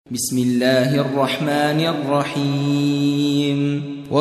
بسم الله الرحمن الرحيم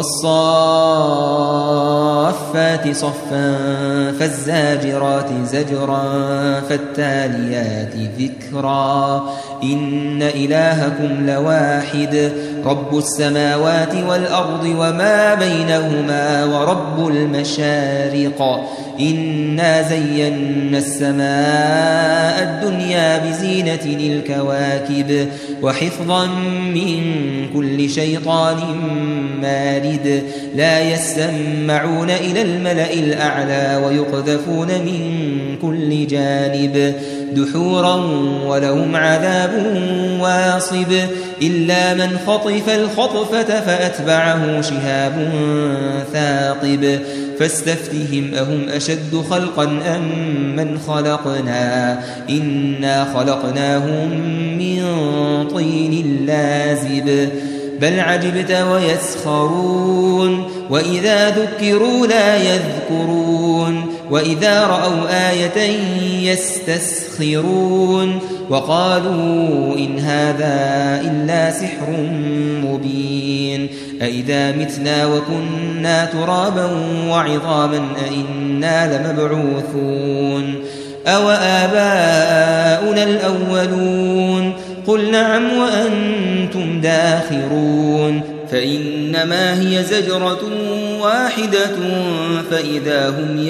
والصافات صفا فالزاجرات زجرا فالتاليات ذكرا إن إلهكم لواحد رب السماوات والأرض وما بينهما ورب المشارق إنا زينا السماء الدنيا بزينة الكواكب وحفظا من كل شيطان مارد لا يسمعون إلى الملأ الأعلى ويقذفون من كل جانب دحورا ولهم عذاب واصب إلا من خطف الخطفة فأتبعه شهاب ثاقب فاستفتهم أهم أشد خلقا أم من خلقنا إنا خلقناهم من طين لازب بل عجبت ويسخرون وإذا ذكروا لا يذكرون وإذا رأوا آية يستسخرون وقالوا إن هذا إلا سحر مبين أئذا متنا وكنا ترابا وعظاما أئنا لمبعوثون أو آباؤنا الأولون قل نعم وأنتم داخرون فإنما هي زجرة واحدة فإذا هم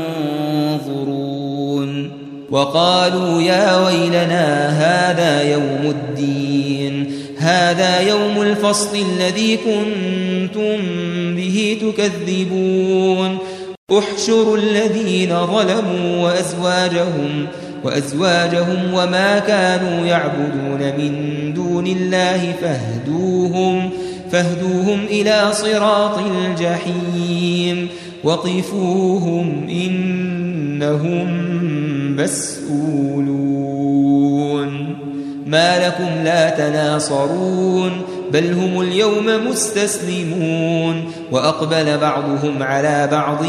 ينظرون وقالوا يا ويلنا هذا يوم الدين هذا يوم الفصل الذي كنتم به تكذبون احشروا الذين ظلموا وأزواجهم وما كانوا يعبدون من دون الله فاهدوهم إلى صراط الجحيم وقفوهم إنهم مسؤولون ما لكم لا تناصرون بل هم اليوم مستسلمون وأقبل بعضهم على بعض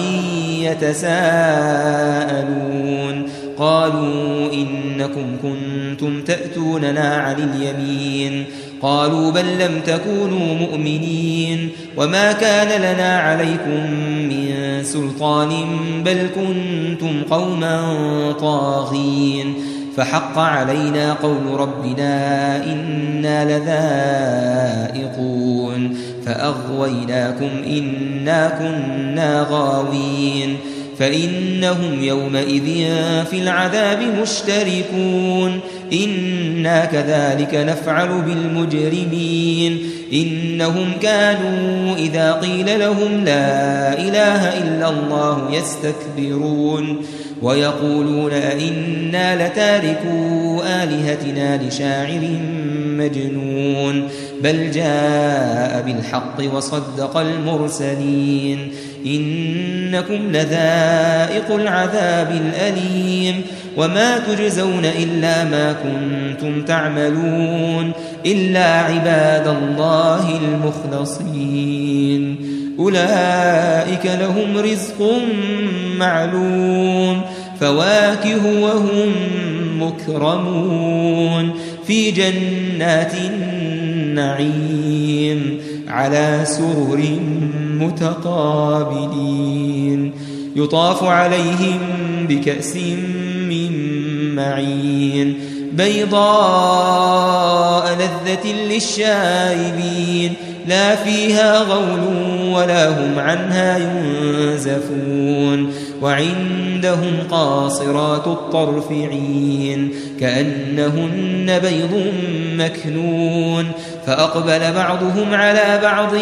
يتساءلون قالوا إنكم كنتم تأتوننا عن اليمين قالوا بل لم تكونوا مؤمنين وما كان لنا عليكم من سلطان بل كنتم قوما طاغين فحق علينا قول ربنا إنا لذائقون فأغويناكم إنا كنا غاوين فإنهم يومئذ في العذاب مشتركون إنا كذلك نفعل بالمجرمين إنهم كانوا إذا قيل لهم لا إله إلا الله يستكبرون ويقولون أئنا لتاركو آلهتنا لشاعر مجنون بل جاء بالحق وصدق المرسلين إنكم لذائق العذاب الأليم وما تجزون إلا ما كنتم تعملون إلا عباد الله المخلصين أولئك لهم رزق معلوم فواكه وهم مكرمون في جنات النعيم على سرر متقابلين يطاف عليهم بكأس من معين بيضاء لذة للشاربين لا فيها غول ولا هم عنها ينزفون وعندهم قاصرات الطرف عين كأنهن بيض مكنون فأقبل بعضهم على بعض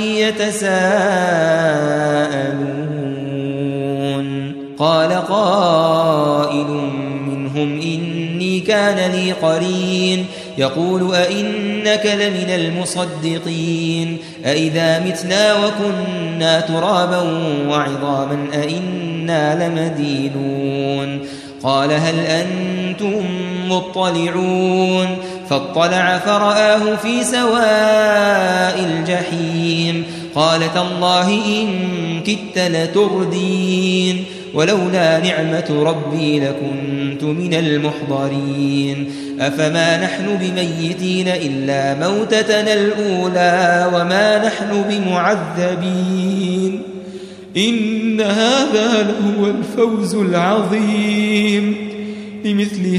يتساءلون قال قائل منهم إني كان لي قرين يقول أئنك لمن المصدقين أئذا متنا وكنا ترابا وعظاما أئنا لمدينون قال هل أنتم مطلعون فاطلع فرآه في سواء الجحيم قال تالله إن كدت لتردين ولولا نعمة ربي لكنت من المحضرين أفما نحن بميتين إلا موتتنا الأولى وما نحن بمعذبين إن هذا لهو الفوز العظيم لمثل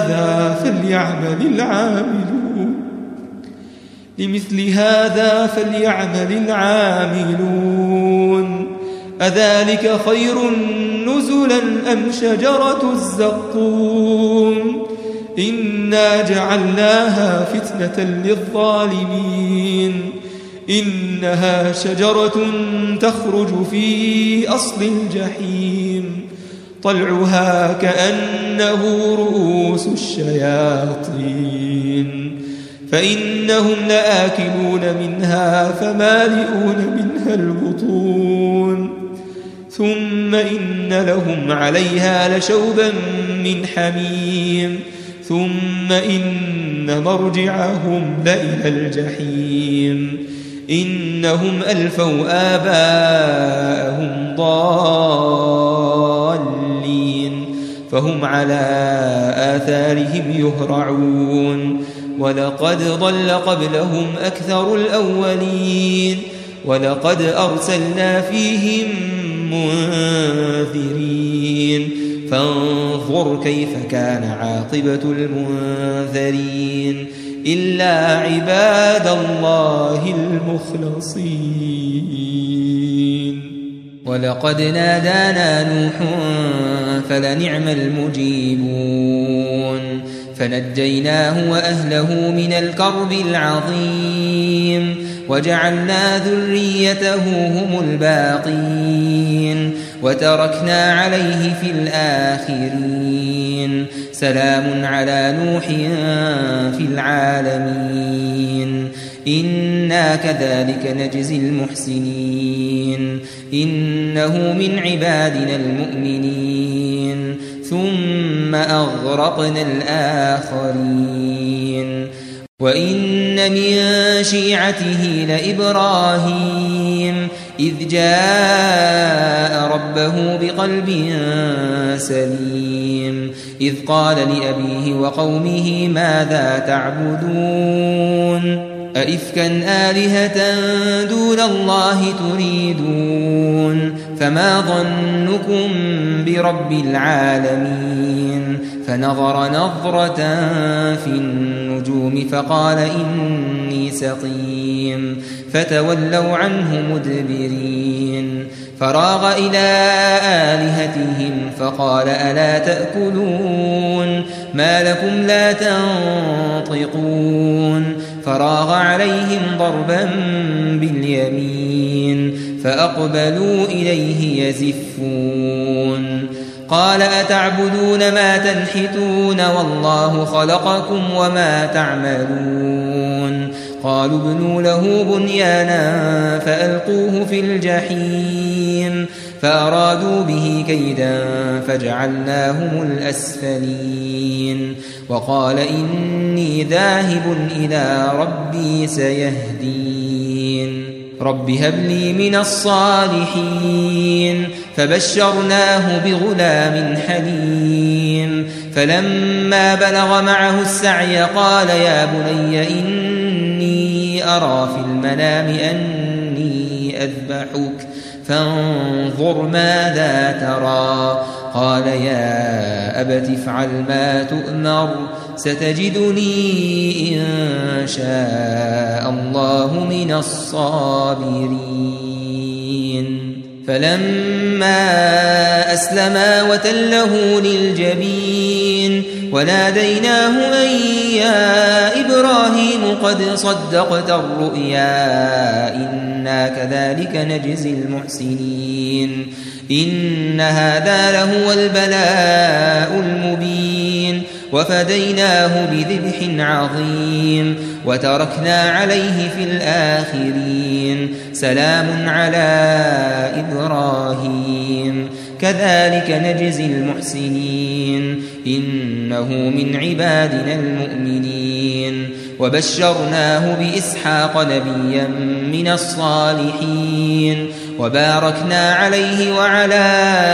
هذا فليعمل العاملون أذلك خير نزلا أم شجرة الزقوم إنا جعلناها فتنة للظالمين إنها شجرة تخرج في أصل الجحيم طلعها كأنه رؤوس الشياطين فإنهم لآكلون منها فمالئون منها البطون ثم إن لهم عليها لشوبا من حميم ثم إن مرجعهم لإلى الجحيم إنهم ألفوا آباءهم ضالين فهم على آثارهم يهرعون ولقد ضل قبلهم أكثر الأولين ولقد أرسلنا فيهم منذرين فانظر كيف كان عاقبة المنذرين إلا عباد الله المخلصين ولقد نادانا نوح فلنعم المجيبون فنجيناه وأهله من الكرب العظيم وجعلنا ذريته هم الباقين وتركنا عليه في الآخرين سلام على نوح في العالمين إنا كذلك نجزي المحسنين إنه من عبادنا المؤمنين ثم أغرقنا الآخرين وإن من شيعته لإبراهيم إذ جاء ربه بقلب سليم إذ قال لأبيه وقومه ماذا تعبدون أئفكا آلهة دون الله تريدون فما ظنكم برب العالمين فنظر نظرة في النجوم فقال إني سقيم فتولوا عنه مدبرين فراغ إلى آلهتهم فقال ألا تأكلون ما لكم لا تنطقون فراغ عليهم ضربا باليمين فأقبلوا إليه يزفون قال أتعبدون ما تنحتون والله خلقكم وما تعملون قالوا ابنوا له بنيانا فألقوه في الجحيم فأرادوا به كيدا فجعلناهم الأسفلين وقال إني ذاهب إلى ربي سيهدين رب هب لي من الصالحين فبشرناه بغلام حليم فلما بلغ معه السعي قال يا بني إني أرى في المنام أني أذبحك فانظر ماذا ترى قال يا أبت افعل ما تؤمر ستجدني إن شاء الله من الصابرين فلما أسلما وتله للجبين وناديناه أن يا إبراهيم قد صدقت الرؤيا إنا كذلك نجزي المحسنين إن هذا لهو البلاء المبين وفديناه بذبح عظيم وتركنا عليه في الآخرين سلام على إبراهيم كذلك نجزي المحسنين إنه من عبادنا المؤمنين وبشرناه بإسحاق نبيا من الصالحين وباركنا عليه وعلى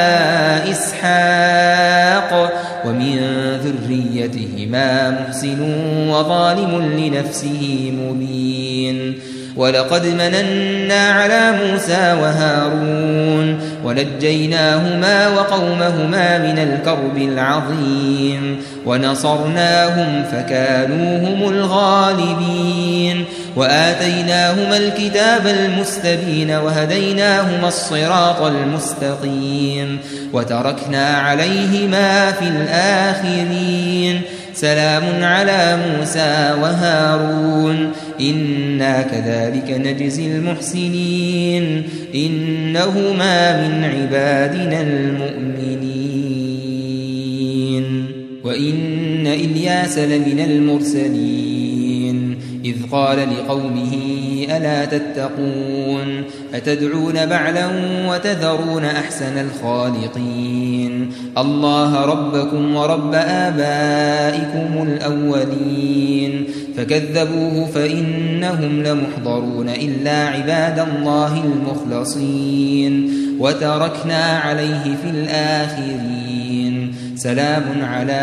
إسحاق ومن ذريتهما محسن وظالم لنفسه مبين ولقد مننا على موسى وهارون ونجيناهما وقومهما من الكرب العظيم ونصرناهم فكانوا هم الغالبين وآتيناهما الكتاب المستبين وهديناهما الصراط المستقيم وتركنا عليهما في الآخرين سلام على موسى وهارون إنا كذلك نجزي المحسنين إنهما من عبادنا المؤمنين وإن إلياس لمن المرسلين إذ قال لقومه ألا تتقون أتدعون بعلا وتذرون أحسن الخالقين الله ربكم ورب آبائكم الأولين فكذبوه فإنهم لمحضرون إلا عباد الله المخلصين وتركنا عليه في الآخرين سلام على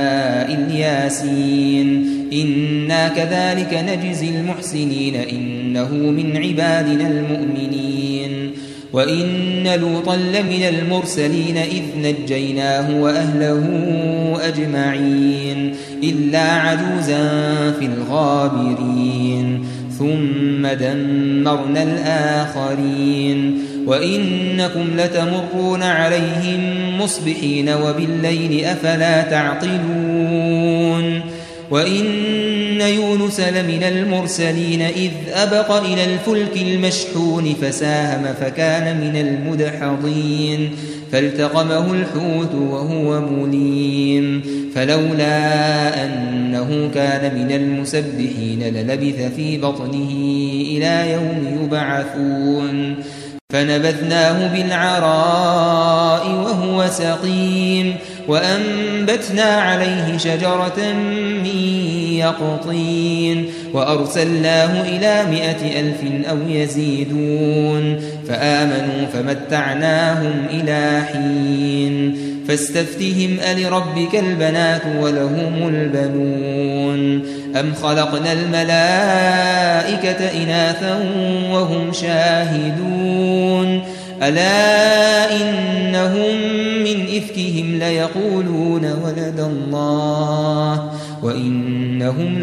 الياسين إنا كذلك نجزي المحسنين إنه من عبادنا المؤمنين وإن لوطا لمن المرسلين إذ نجيناه وأهله أجمعين إلا عجوزا في الغابرين ثم دمرنا الآخرين وإنكم لتمرون عليهم مصبحين وبالليل أفلا تعقلون وإن يونس لمن المرسلين إذ أبق إلى الفلك المشحون فساهم فكان من المدحضين فالتقمه الحوت وهو مليم فلولا أنه كان من المسبحين للبث في بطنه إلى يوم يبعثون فنبذناه بالعراء وهو سقيم وأنبتنا عليه شجرة من يقطين وأرسلناه إلى 100,000 أو يزيدون فآمنوا فمتعناهم إلى حين فاستفتهم ألربك البنات ولهم البنون أم خلقنا الملائكة إناثا وهم شاهدون ألا إنهم من إفكهم ليقولون ولد الله وإنهم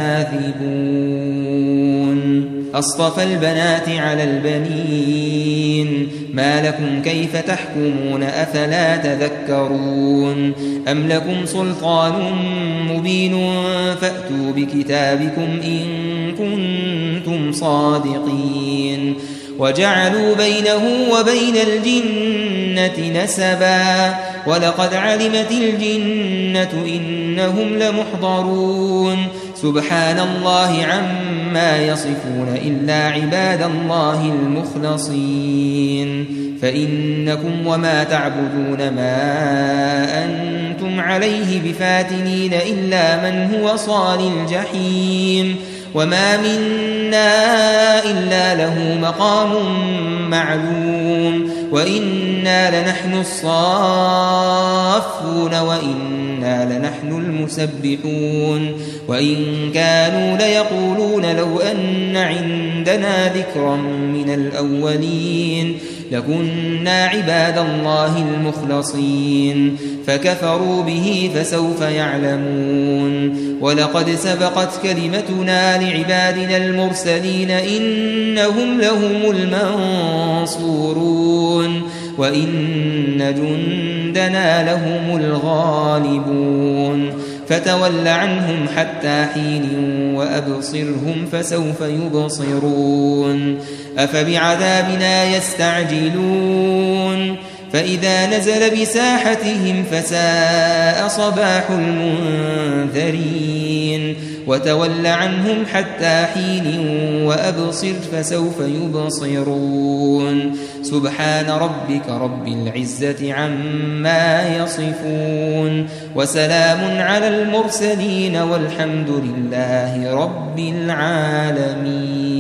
لكاذبون أصطفى البنات على البنين ما لكم كيف تحكمون أفلا تذكرون أم لكم سلطان مبين فأتوا بكتابكم إن كنتم صادقين وجعلوا بينه وبين الجنة نسبا ولقد علمت الجنة إنهم لمحضرون سبحان الله عما يصفون إلا عباد الله المخلصين فإنكم وما تعبدون ما أنتم عليه بفاتنين إلا من هو صال الجحيم وما منا إلا له مقام معلوم وإنا لنحن الصافون وإنا لنحن المسبحون وإن كانوا ليقولون لو أن عندنا ذكرا من الأولين لكنا عباد الله المخلصين فكفروا به فسوف يعلمون ولقد سبقت كلمتنا لعبادنا المرسلين إنهم لهم المنصورون وإن جندنا لهم الغالبون فتول عنهم حتى حين وأبصرهم فسوف يبصرون أفبعذابنا يستعجلون فإذا نزل بساحتهم فساء صباح المنذرين وتول عنهم حتى حين وأبصر فسوف يبصرون سبحان ربك رب العزة عما يصفون وسلام على المرسلين والحمد لله رب العالمين.